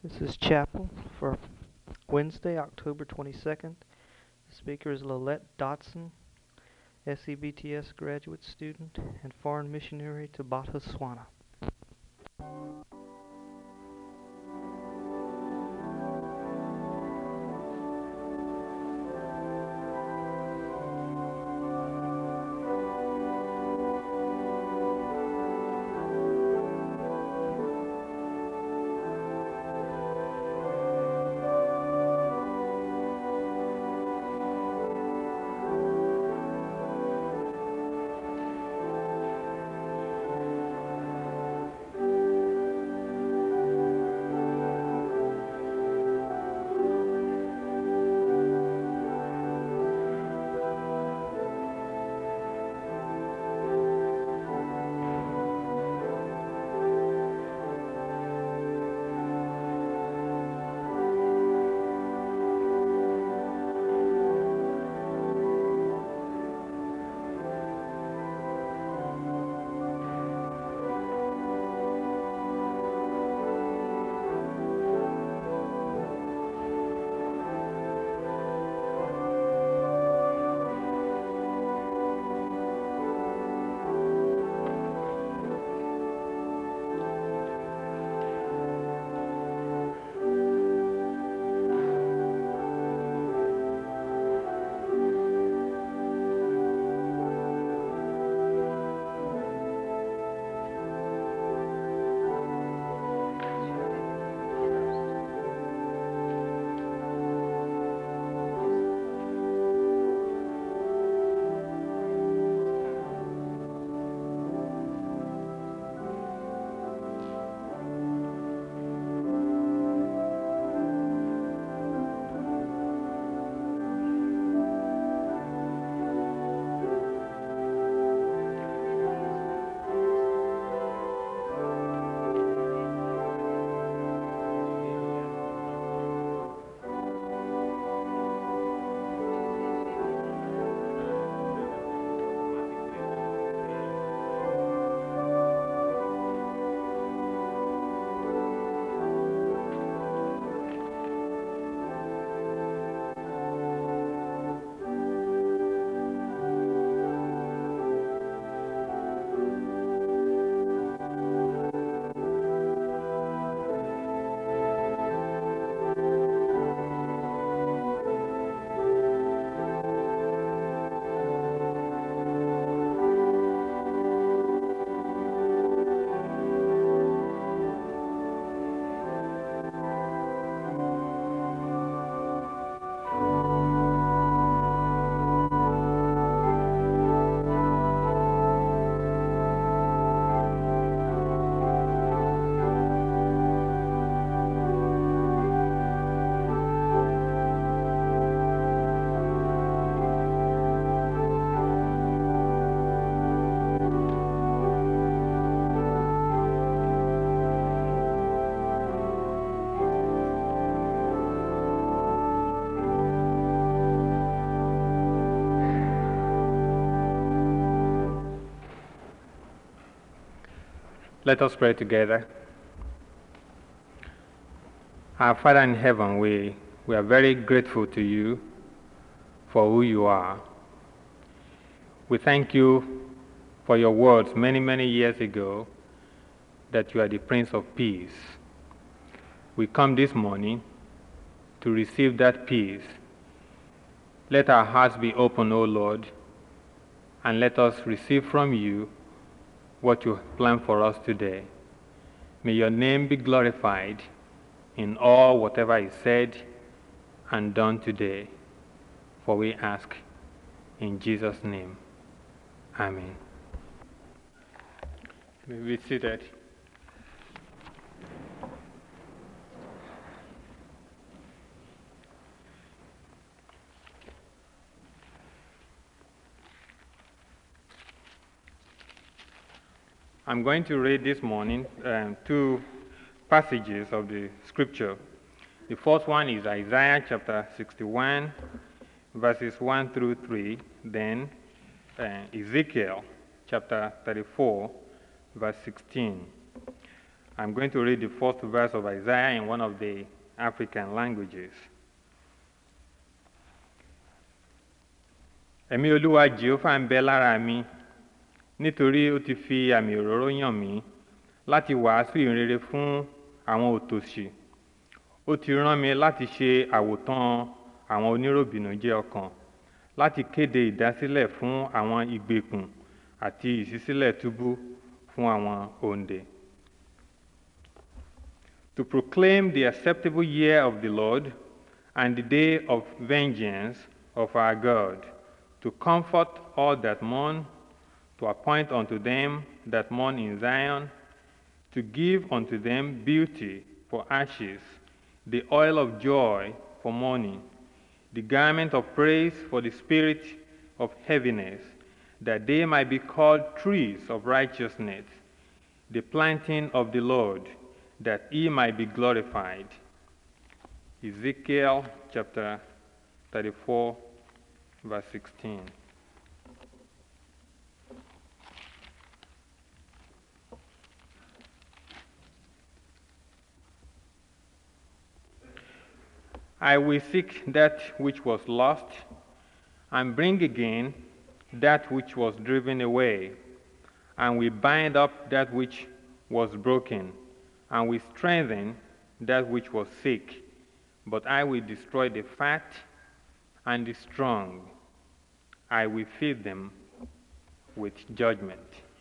This is chapel for Wednesday, October 22nd. The speaker is Lilette Dotson, SEBTS graduate student and foreign missionary to Botswana. Let us pray together. Our Father in heaven, we are very grateful to you for who you are. We thank you for your words many, many years ago that you are the Prince of Peace. We come this morning to receive that peace. Let our hearts be open, O Lord, and let us receive from you what you plan for us today. May your name be glorified in all whatever is said and done today. For we ask in Jesus' name. Amen. May we be seated. I'm going to read this morning two passages of the scripture. The first one is Isaiah chapter 61, verses 1 through 3, then Ezekiel chapter 34, verse 16. I'm going to read the first verse of Isaiah in one of the African languages. Ẹ̀mí Olúwa Jèhófà ń bẹ lára mi, nítorí ó ti fi àmì òróró yàn mí láti wàásù ìhìnrere fún àwọn òtòṣì. Ó ti rán mi láti ṣe àwòtán àwọn oníròbìnújẹ́ ọkàn, láti kéde ìdásílẹ̀ fún àwọn ìgbèkùn àti ìṣísílẹ̀ túbú fún àwọn òǹdè. To proclaim the acceptable year of the Lord and the day of vengeance of our God, to comfort all that mourn, to appoint unto them that mourn in Zion, to give unto them beauty for ashes, the oil of joy for mourning, the garment of praise for the spirit of heaviness, that they might be called trees of righteousness, the planting of the Lord, that he might be glorified. Ezekiel chapter 34, verse 16. I will seek that which was lost, and bring again that which was driven away, and will bind up that which was broken, and will strengthen that which was sick. But I will destroy the fat and the strong. I will feed them with judgment.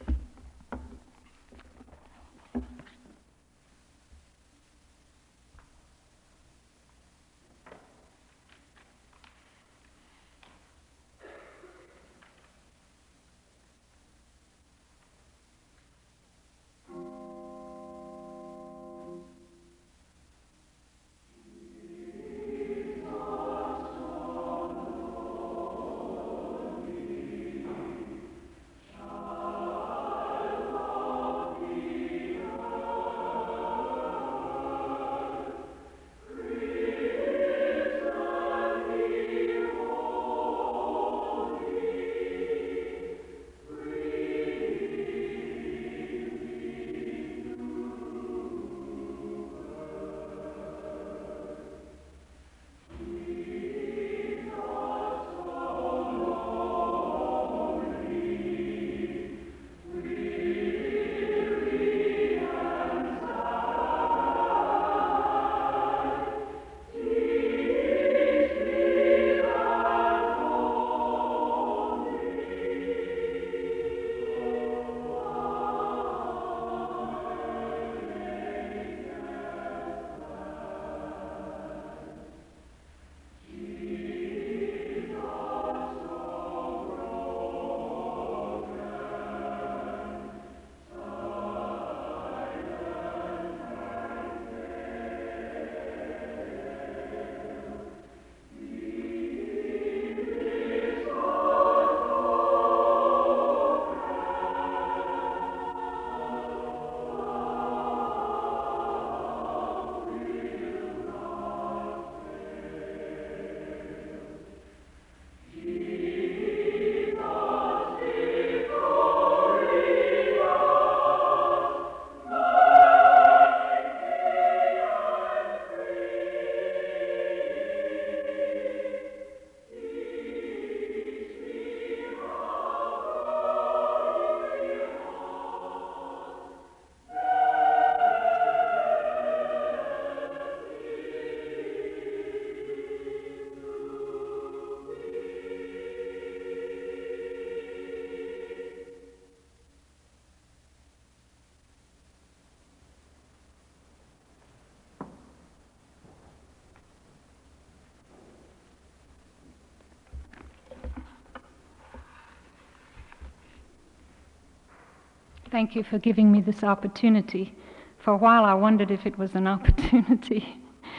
Thank you for giving me this opportunity. For a while I wondered if it was an opportunity.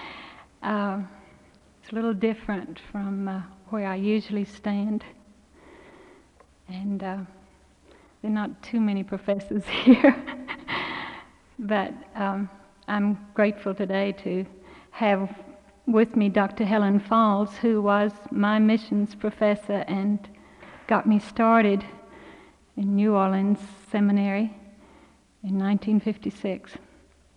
It's a little different from where I usually stand. And there are not too many professors here. But I'm grateful today to have with me Dr. Helen Falls, who was my missions professor and got me started in New Orleans Seminary in 1956.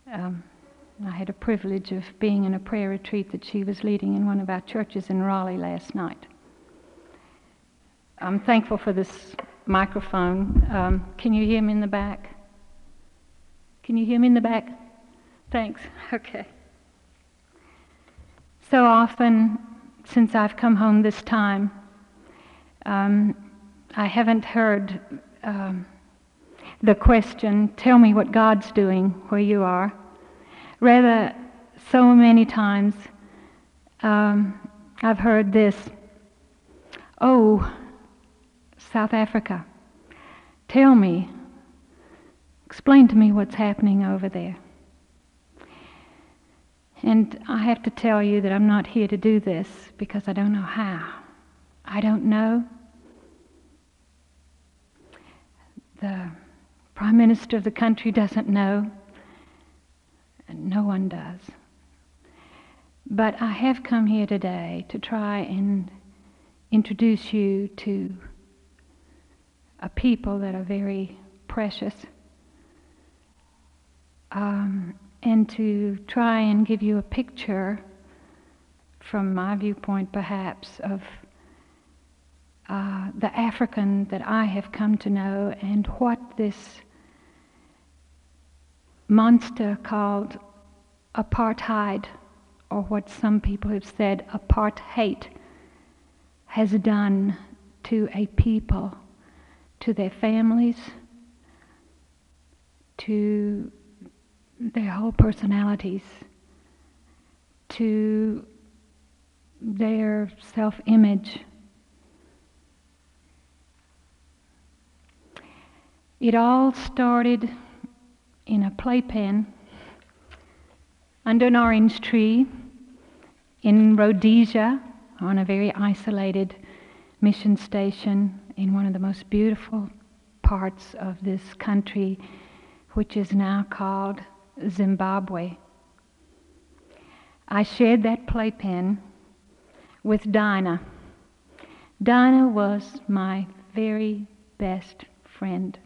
I had a privilege of being in a prayer retreat that she was leading in one of our churches in Raleigh last night. I'm thankful for this microphone. Can you hear me in the back? Can you hear me in the back? Thanks. Okay. So often since I've come home this time, I haven't heard the question, tell me what God's doing where you are. Rather, so many times I've heard this, oh, South Africa, tell me, explain to me what's happening over there. And I have to tell you that I'm not here to do this because I don't know how. I don't know. The Prime Minister of the country doesn't know, and no one does. But I have come here today to try and introduce you to a people that are very precious, and to try and give you a picture, from my viewpoint perhaps, of the African that I have come to know and what this monster called apartheid, or what some people have said apartheid, has done to a people, to their families, to their whole personalities, to their self-image. It all started in a playpen under an orange tree in Rhodesia, on a very isolated mission station in one of the most beautiful parts of this country, which is now called Zimbabwe. I shared that playpen with Dinah. Dinah was my very best friend.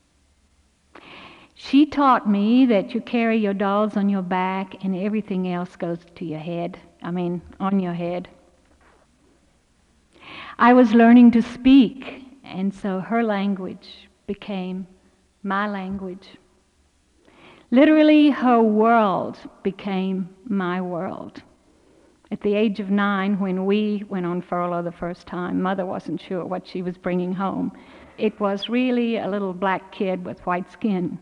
She taught me that you carry your dolls on your back and everything else goes to your head. On your head. I was learning to speak, and so her language became my language. Literally, her world became my world. At the age of 9, when we went on furlough the first time, Mother wasn't sure what she was bringing home. It was really a little black kid with white skin.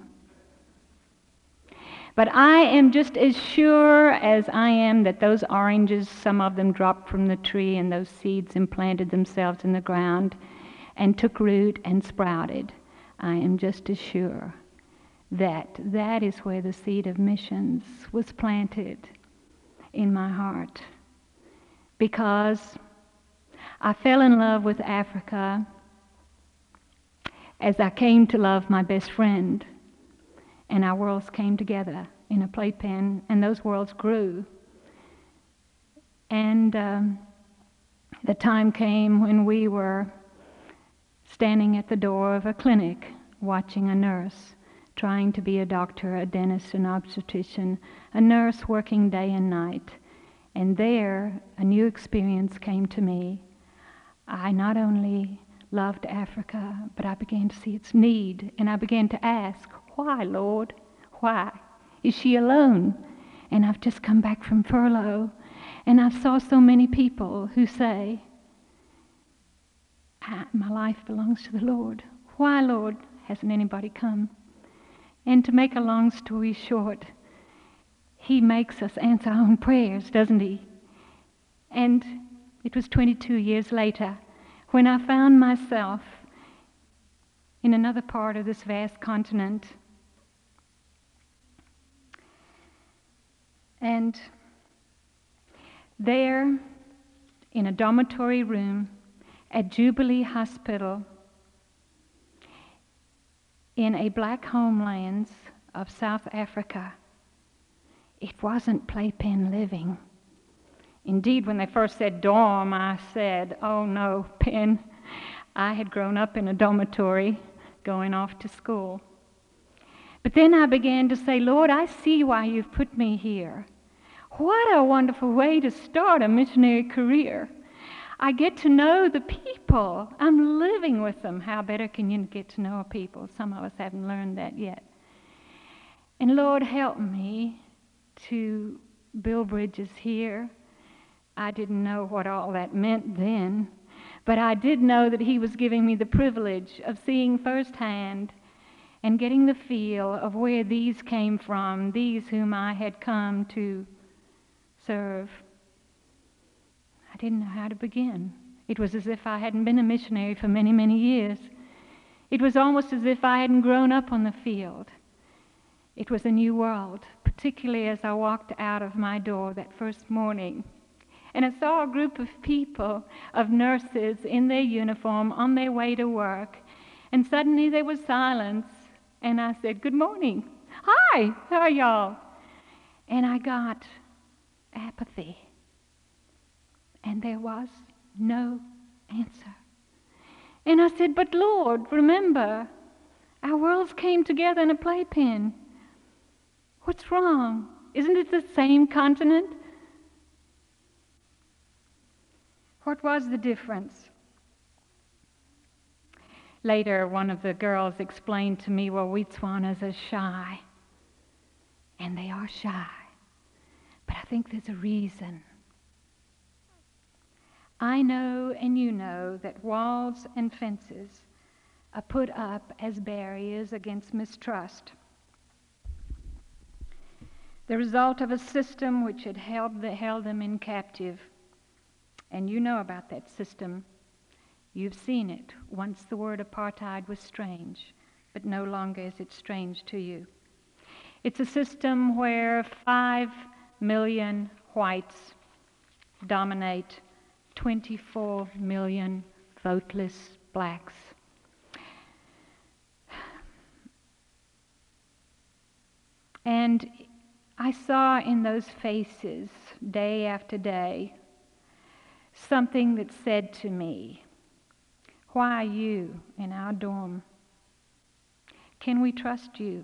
But I am just as sure as I am that those oranges, some of them dropped from the tree, and those seeds implanted themselves in the ground and took root and sprouted. I am just as sure that that is where the seed of missions was planted in my heart. Because I fell in love with Africa as I came to love my best friend. And our worlds came together in a playpen, and those worlds grew. And the time came when we were standing at the door of a clinic, watching a nurse, trying to be a doctor, a dentist, an obstetrician, a nurse working day and night. And there, a new experience came to me. I not only loved Africa, but I began to see its need, and I began to ask, why, Lord? Why? Is she alone? And I've just come back from furlough, and I saw so many people who say, my life belongs to the Lord. Why, Lord, hasn't anybody come? And to make a long story short, He makes us answer our own prayers, doesn't He? And it was 22 years later when I found myself in another part of this vast continent. And there, in a dormitory room at Jubilee Hospital, in a black homelands of South Africa, it wasn't playpen living. Indeed, when they first said dorm, I said, oh no, pen. I had grown up in a dormitory going off to school. But then I began to say, Lord, I see why you've put me here. What a wonderful way to start a missionary career. I get to know the people. I'm living with them. How better can you get to know people? Some of us haven't learned that yet. And Lord, help me to build bridges here. I didn't know what all that meant then, but I did know that he was giving me the privilege of seeing firsthand and getting the feel of where these came from, these whom I had come to serve. I didn't know how to begin. It was as if I hadn't been a missionary for many, many years. It was almost as if I hadn't grown up on the field. It was a new world, particularly as I walked out of my door that first morning. And I saw a group of people, of nurses in their uniform on their way to work. And suddenly there was silence. And I said, good morning. Hi, how are y'all? And I got apathy. And there was no answer. And I said, but Lord, remember, our worlds came together in a playpen. What's wrong? Isn't it the same continent? What was the difference? Later, one of the girls explained to me, well, Wet'suanas are shy. And they are shy. But I think there's a reason. I know and you know that walls and fences are put up as barriers against mistrust. The result of a system which had held them in captive. And you know about that system. You've seen it. Once the word apartheid was strange, but no longer is it strange to you. It's a system where 5 million whites dominate 24 million voteless blacks. And I saw in those faces, day after day, something that said to me, why are you in our dorm? Can we trust you?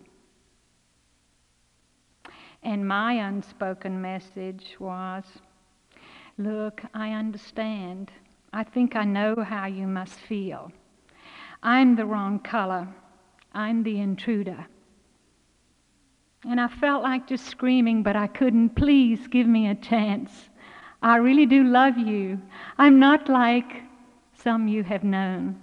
And my unspoken message was, look, I understand. I think I know how you must feel. I'm the wrong color. I'm the intruder. And I felt like just screaming, but I couldn't. Please give me a chance. I really do love you. I'm not like some you have known.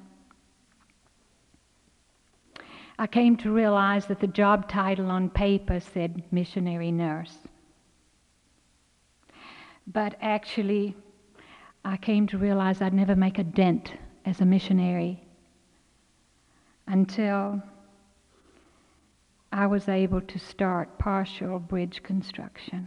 I came to realize that the job title on paper said missionary nurse. But actually, I came to realize I'd never make a dent as a missionary until I was able to start partial bridge construction.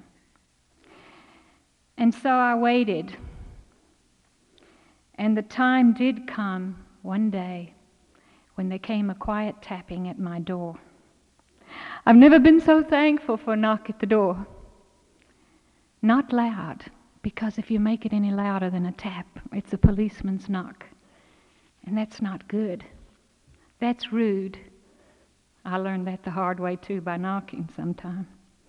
And so I waited. And the time did come one day when there came a quiet tapping at my door. I've never been so thankful for a knock at the door. Not loud, because if you make it any louder than a tap, it's a policeman's knock. And that's not good. That's rude. I learned that the hard way too, by knocking sometime.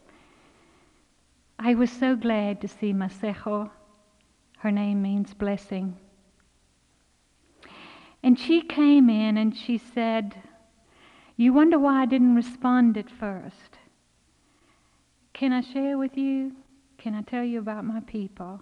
I was so glad to see Masejo. Her name means blessing. And she came in and she said, you wonder why I didn't respond at first. Can I share with you? Can I tell you about my people?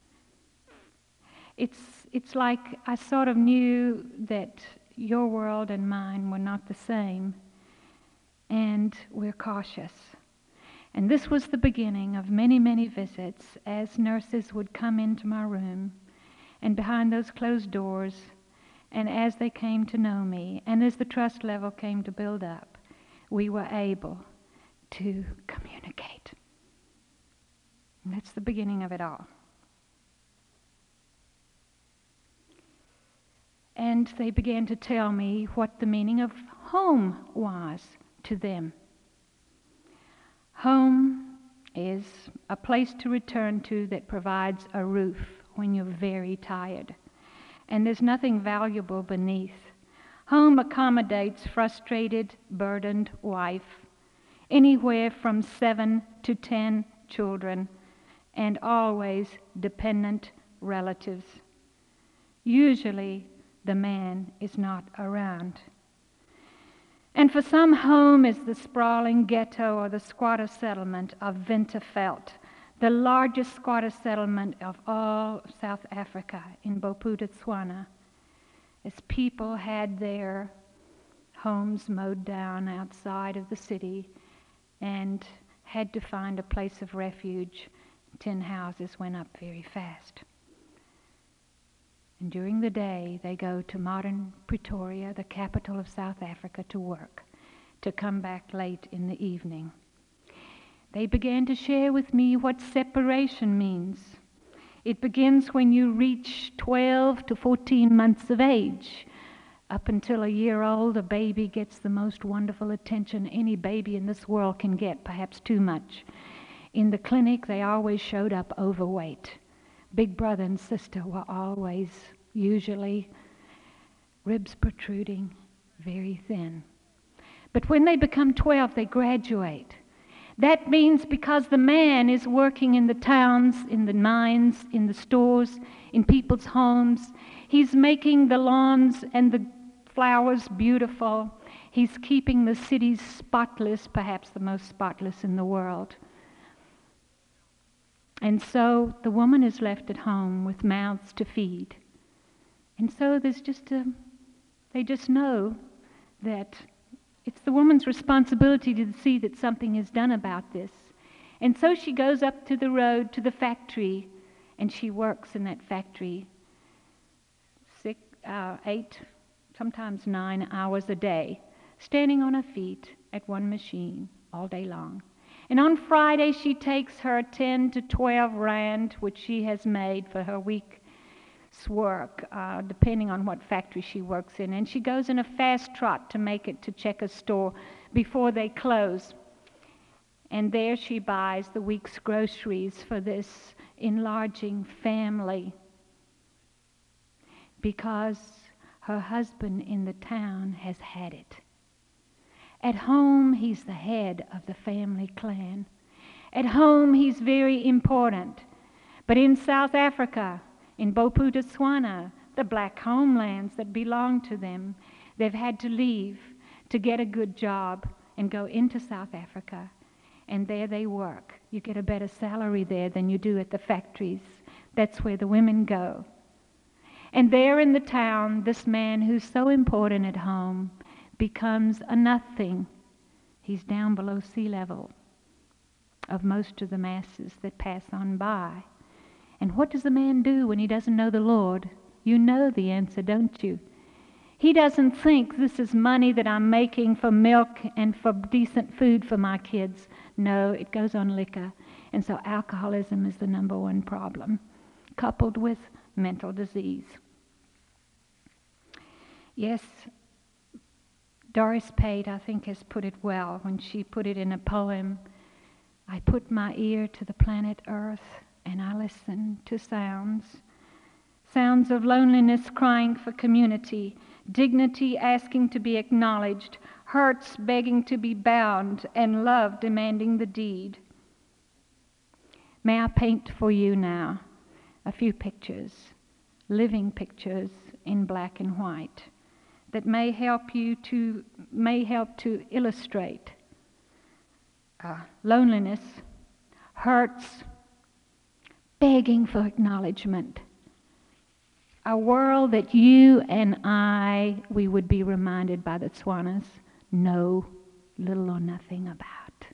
It's like I sort of knew that your world and mine were not the same. And we're cautious. And this was the beginning of many, many visits as nurses would come into my room and behind those closed doors, and as they came to know me and as the trust level came to build up, we were able to communicate. And that's the beginning of it all. And they began to tell me what the meaning of home was to them. Home is a place to return to that provides a roof when you're very tired. And there's nothing valuable beneath. Home accommodates frustrated, burdened wife anywhere from 7 to 10 children, and always dependent relatives. Usually the man is not around. And for some, home is the sprawling ghetto or the squatter settlement of Winterveld, the largest squatter settlement of all South Africa in Bophuthatswana, as people had their homes mowed down outside of the city and had to find a place of refuge. Tin houses went up very fast. And during the day, they go to modern Pretoria, the capital of South Africa, to work, to come back late in the evening. They began to share with me what separation means. It begins when you reach 12 to 14 months of age. Up until a year old, a baby gets the most wonderful attention any baby in this world can get, perhaps too much. In the clinic, they always showed up overweight. Big brother and sister were always, usually, ribs protruding, very thin. But when they become 12, they graduate. That means because the man is working in the towns, in the mines, in the stores, in people's homes, he's making the lawns and the flowers beautiful. He's keeping the cities spotless, perhaps the most spotless in the world. And so the woman is left at home with mouths to feed. And so they just know that it's the woman's responsibility to see that something is done about this. And so she goes up to the road, to the factory, and she works in that factory 6, 8, sometimes 9 hours a day, standing on her feet at one machine all day long. And on Friday, she takes her 10 to 12 rand, which she has made for her week's work, depending on what factory she works in. And she goes in a fast trot to make it to Checkers store before they close. And there she buys the week's groceries for this enlarging family, because her husband in the town has had it. At home, he's the head of the family clan. At home, he's very important. But in South Africa, in Bophuthatswana, the black homelands that belong to them, they've had to leave to get a good job and go into South Africa. And there they work. You get a better salary there than you do at the factories. That's where the women go. And there in the town, this man who's so important at home becomes a nothing. He's down below sea level of most of the masses that pass on by. And what does the man do when he doesn't know the Lord? You know the answer, don't you? He doesn't think this is money that I'm making for milk and for decent food for my kids. No, it goes on liquor. And so alcoholism is the number one problem, coupled with mental disease. Yes, Doris Pate, I think, has put it well when she put it in a poem. I put my ear to the planet Earth and I listen to sounds. Sounds of loneliness crying for community, dignity asking to be acknowledged, hurts begging to be bound, and love demanding the deed. May I paint for you now a few pictures, living pictures in black and white, that may help to illustrate loneliness, hurts, begging for acknowledgement. A world that you and we would be reminded by the Tswanas, know little or nothing about.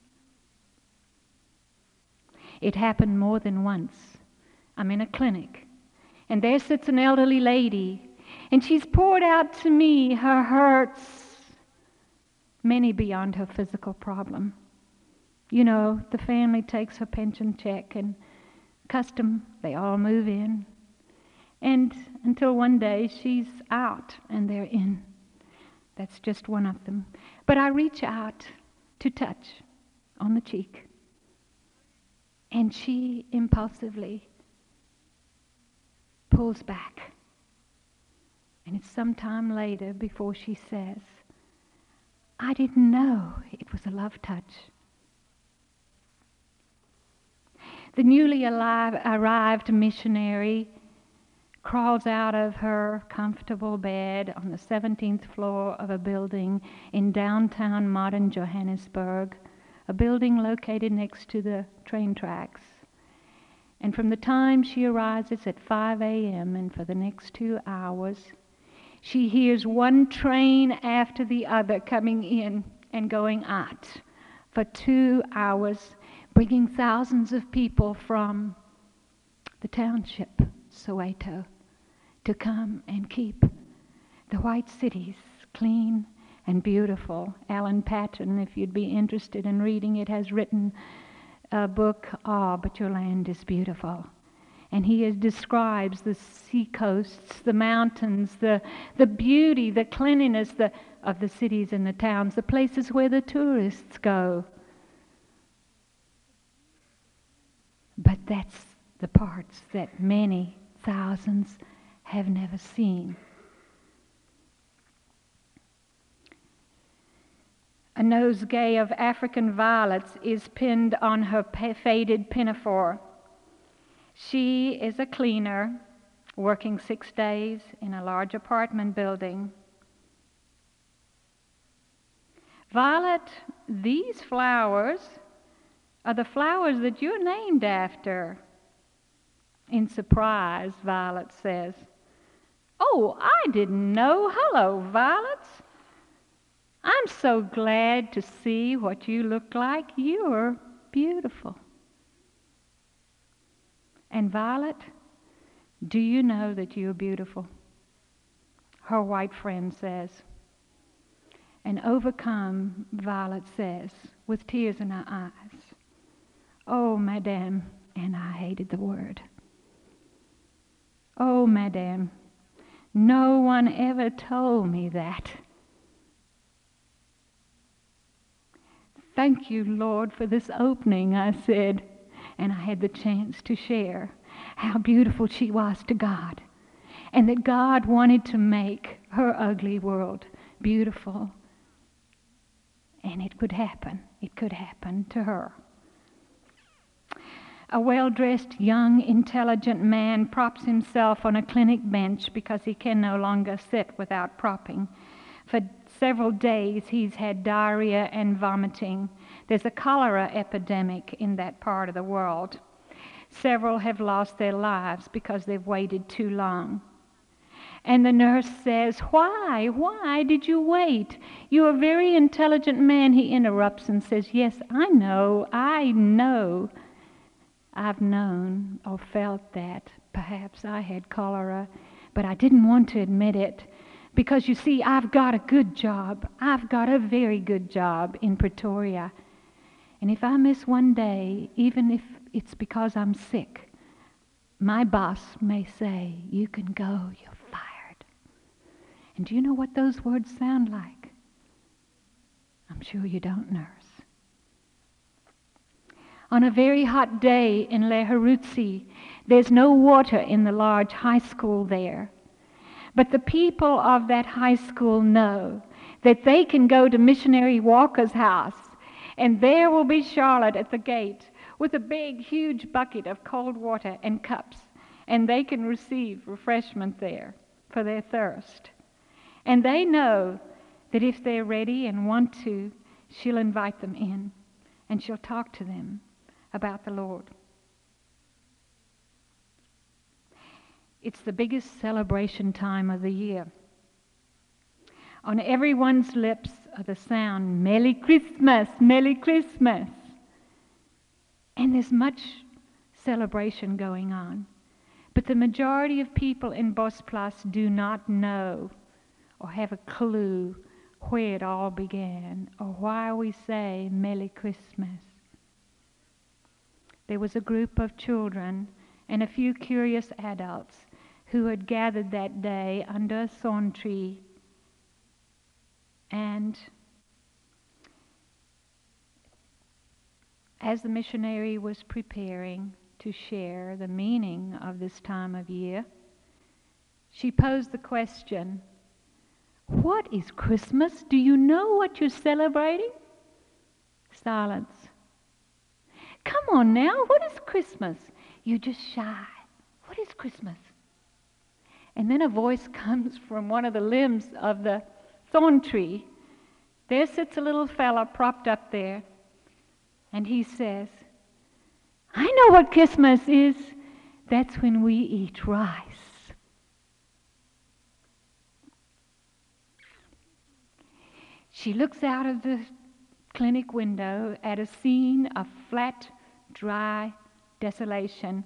It happened more than once. I'm in a clinic, and there sits an elderly lady, and she's poured out to me her hurts, many beyond her physical problem. You know, the family takes her pension check, and custom, they all move in. And until one day she's out and they're in. That's just one of them. But I reach out to touch on the cheek, and she impulsively pulls back. And it's some time later before she says, I didn't know it was a love touch. The newly arrived missionary crawls out of her comfortable bed on the 17th floor of a building in downtown modern Johannesburg, a building located next to the train tracks. And from the time she arises at 5 a.m. and for the next 2 hours, she hears one train after the other coming in and going out for 2 hours, bringing thousands of people from the township, Soweto, to come and keep the white cities clean and beautiful. Alan Patton, if you'd be interested in reading it, has written a book, But Your Land is Beautiful. And he describes the sea coasts, the mountains, the beauty, the cleanliness of the cities and the towns, the places where the tourists go. But that's the parts that many thousands have never seen. A nosegay of African violets is pinned on her faded pinafore. She is a cleaner, working 6 days in a large apartment building. Violet, these flowers are the flowers that you're named after. In surprise, Violet says, "Oh, I didn't know. Hello, Violets. I'm so glad to see what you look like. You're beautiful." And Violet, do you know that you're beautiful? Her white friend says. And overcome, Violet says, with tears in her eyes, "Oh, Madame," and I hated the word. "Oh, Madame, no one ever told me that." "Thank you, Lord, for this opening," I said, and I had the chance to share how beautiful she was to God, and that God wanted to make her ugly world beautiful, and it could happen. It could happen to her. A well-dressed, young, intelligent man props himself on a clinic bench because he can no longer sit without propping. For several days he's had diarrhea and vomiting. There's a cholera epidemic in that part of the world. Several have lost their lives because they've waited too long. And the nurse says, Why did you wait? You're a very intelligent man." He interrupts and says, "Yes, I know. I've known or felt that perhaps I had cholera, but I didn't want to admit it. Because you see, I've got a good job. I've got a very good job in Pretoria. And if I miss one day, even if it's because I'm sick, my boss may say, 'You can go, you're fired.'" And do you know what those words sound like? I'm sure you don't, nurse. On a very hot day in Leherutsi, there's no water in the large high school there. But the people of that high school know that they can go to Missionary Walker's house, and there will be Charlotte at the gate with a big, huge bucket of cold water and cups, and they can receive refreshment there for their thirst. And they know that if they're ready and want to, she'll invite them in, and she'll talk to them about the Lord. It's the biggest celebration time of the year. On everyone's lips are the sound, "Merry Christmas, Merry Christmas." And there's much celebration going on. But the majority of people in Bosplaas do not know or have a clue where it all began or why we say Merry Christmas. There was a group of children and a few curious adults who had gathered that day under a thorn tree, and as the missionary was preparing to share the meaning of this time of year, she posed the question, What is Christmas? Do you know what you're celebrating? Silence. Come on now, what is Christmas? You're just shy. What is Christmas? And then a voice comes from one of the limbs of the thorn tree. There sits a little fella propped up there, and he says, I know what Christmas is. That's when we eat rice. She looks out of the clinic window at a scene of flat, dry desolation.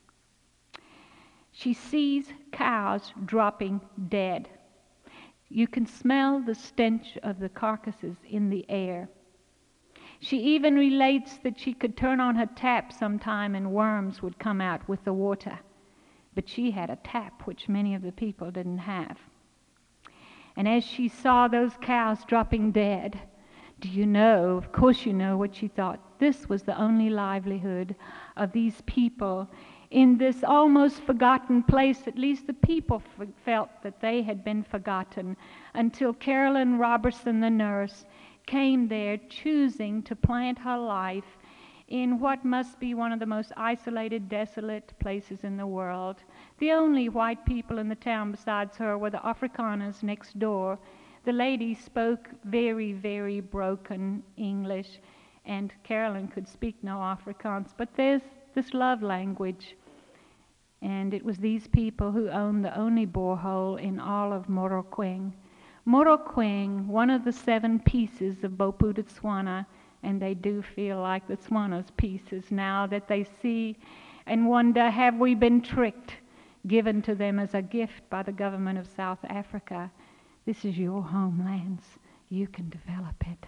She sees cows dropping dead. You can smell the stench of the carcasses in the air. She even relates that she could turn on her tap sometime and worms would come out with the water. But she had a tap, which many of the people didn't have. And as she saw those cows dropping dead, do you know, of course you know what she thought. This was the only livelihood of these people in this almost forgotten place. At least the people felt that they had been forgotten until Carolyn Robertson, the nurse, came there choosing to plant her life in what must be one of the most isolated, desolate places in the world. The only white people in the town besides her were the Afrikaners next door. The lady spoke very, very broken English, and Carolyn could speak no Afrikaans, but there's this love language. And it was these people who owned the only borehole in all of Morokweng. Morokweng, one of the 7 pieces of Boputa Tswana, and they do feel like the Tswana's pieces now that they see and wonder, have we been tricked, given to them as a gift by the government of South Africa? This is your homelands. You can develop it.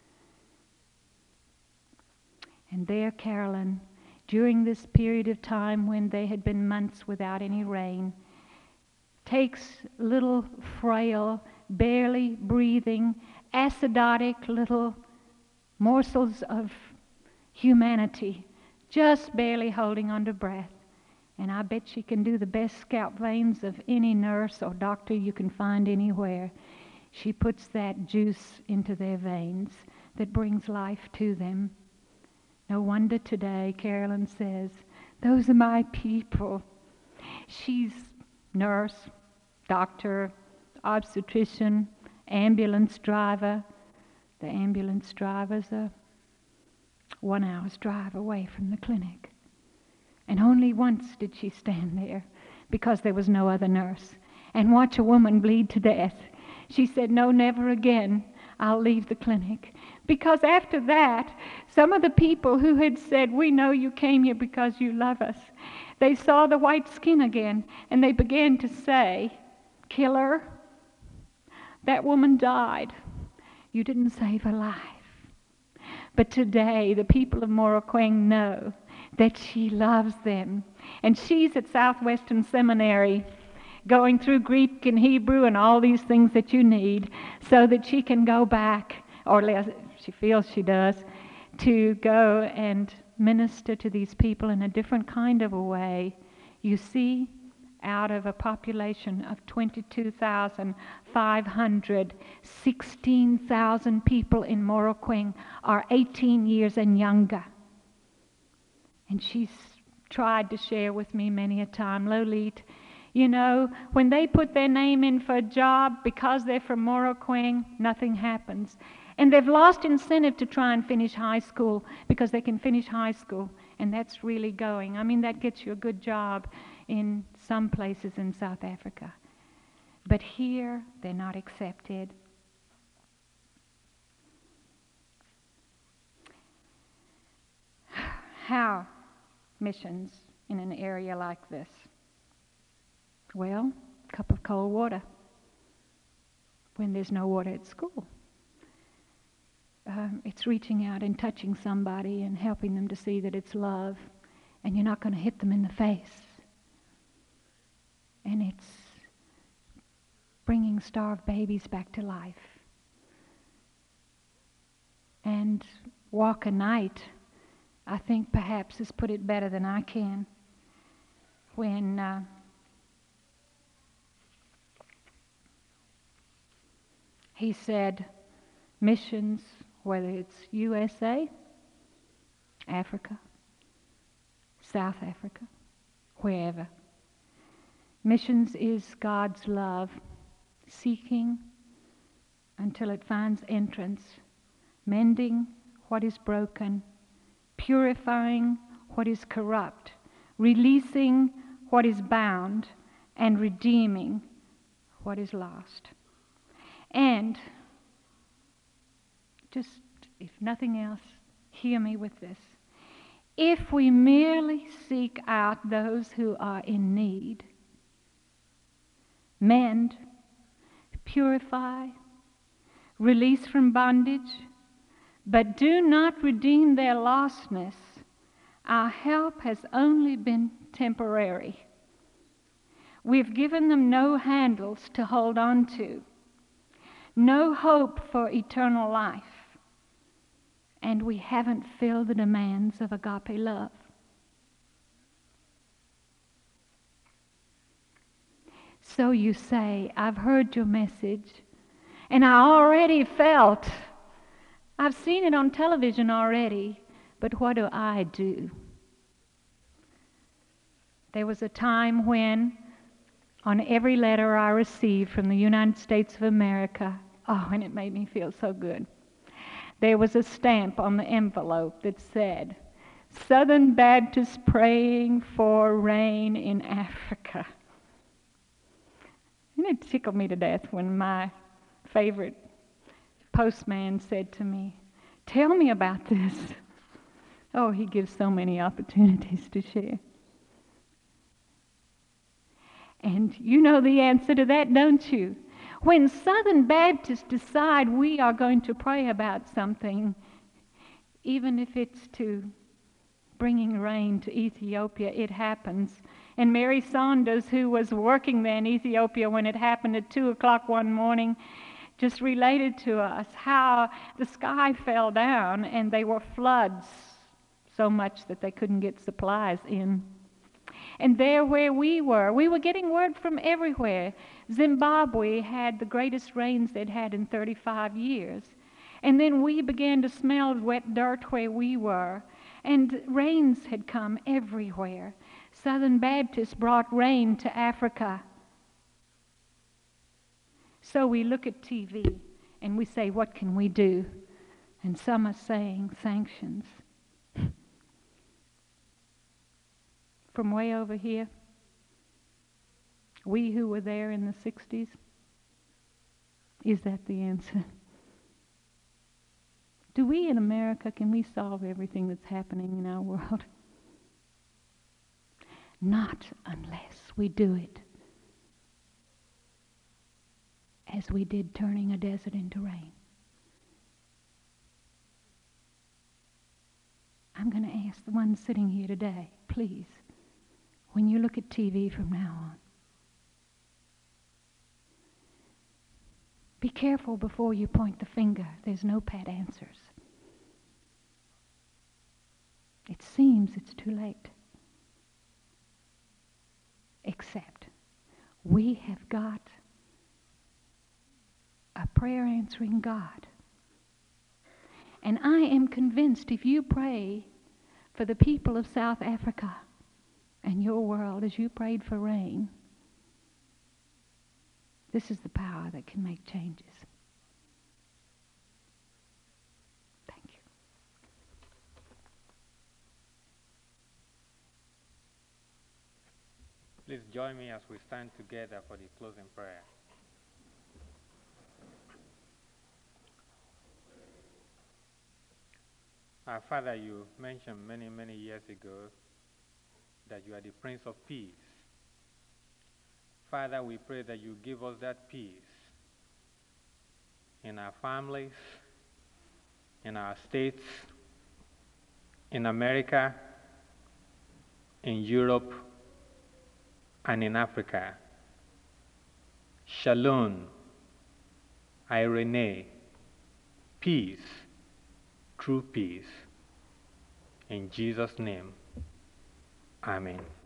And there, Carolyn, during this period of time when they had been months without any rain, takes little frail, barely breathing, acidotic little morsels of humanity, just barely holding on to breath. And I bet she can do the best scalp veins of any nurse or doctor you can find anywhere. She puts that juice into their veins that brings life to them. No wonder today, Carolyn says, those are my people. She's nurse, doctor, obstetrician, ambulance driver. The ambulance driver's a 1 hour's drive away from the clinic. And only once did she stand there because there was no other nurse and watch a woman bleed to death. She said, no, never again. I'll leave the clinic. Because after that, some of the people who had said, we know you came here because you love us, they saw the white skin again and they began to say, killer, that woman died. You didn't save her life. But today, the people of Morokweng know that she loves them. And she's at Southwestern Seminary going through Greek and Hebrew and all these things that you need so that she can go back, or she feels she does, to go and minister to these people in a different kind of a way. You see, out of a population of 22,500, 16,000 people in Morokweng are 18 years and younger. And she's tried to share with me many a time, Lolit, you know, when they put their name in for a job because they're from Morokweng, nothing happens. And they've lost incentive to try and finish high school because they can finish high school, and that's really going. I mean, that gets you a good job in some places in South Africa. But here, they're not accepted. How missions in an area like this? Well, a cup of cold water when there's no water at school. It's reaching out and touching somebody and helping them to see that it's love, and you're not going to hit them in the face. And it's bringing starved babies back to life. And Walk a Night, I think perhaps has put it better than I can. When He said, missions, whether it's USA, Africa, South Africa, wherever. Missions is God's love, seeking until it finds entrance, mending what is broken, purifying what is corrupt, releasing what is bound, and redeeming what is lost. And just, if nothing else, hear me with this. If we merely seek out those who are in need, mend, purify, release from bondage, but do not redeem their lostness, our help has only been temporary. We've given them no handles to hold on to, no hope for eternal life, and we haven't filled the demands of agape love. So you say, I've heard your message, and I already felt, I've seen it on television already, but what do I do? There was a time when, on every letter I received from the United States of America, oh, and it made me feel so good, there was a stamp on the envelope that said, Southern Baptist praying for rain in Africa. And it tickled me to death when my favorite postman said to me, tell me about this. Oh, he gives so many opportunities to share. And you know the answer to that, don't you? When Southern Baptists decide we are going to pray about something, even if it's to bringing rain to Ethiopia, it happens. And Mary Saunders, who was working there in Ethiopia when it happened at 2 o'clock one morning, just related to us how the sky fell down and there were floods, so much that they couldn't get supplies in. And there where we were getting word from everywhere. Zimbabwe had the greatest rains they'd had in 35 years. And then we began to smell wet dirt where we were. And rains had come everywhere. Southern Baptists brought rain to Africa. So we look at TV and we say, what can we do? And some are saying sanctions. From way over here, we who were there in the 60s, is that the answer? Do we in America, can we solve everything that's happening in our world? Not unless we do it as we did turning a desert into rain. I'm going to ask the ones sitting here today, please, when you look at TV from now on, be careful before you point the finger. There's no pat answers. It seems it's too late. Except we have got a prayer answering God. And I am convinced if you pray for the people of South Africa and your world as you prayed for rain, this is the power that can make changes. Thank you. Please join me as we stand together for the closing prayer. Our Father, you mentioned many, many years ago that you are the Prince of Peace. Father, we pray that you give us that peace in our families, in our states, in America, in Europe, and in Africa. Shalom, Irene, peace, true peace. In Jesus' name, amen.